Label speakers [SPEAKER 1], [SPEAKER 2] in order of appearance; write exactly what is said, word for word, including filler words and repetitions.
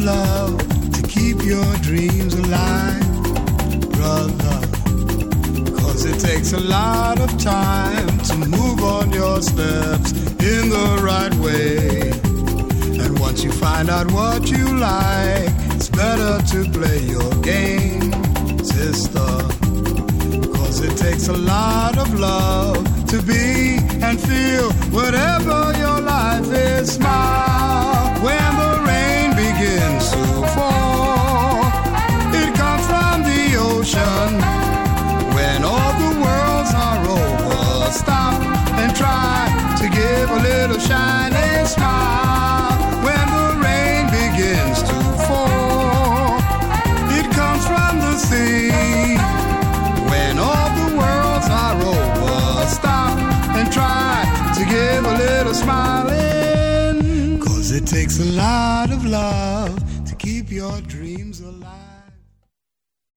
[SPEAKER 1] love to keep your dreams alive, brother. Cause it takes a lot of time to move on your steps in the right way. And once you find out what you like, it's better to play your game, sister. Cause it takes a lot of love to be and feel whatever your life is. Smile when the rain begins to fall. It comes from the ocean when all the worlds are over. Stop and try to give a little shining smile when the rain begins to fall. It comes from the sea when all the worlds are over. Stop and try to give a little smiling. Cause it takes a lot of love to keep your dreams alive.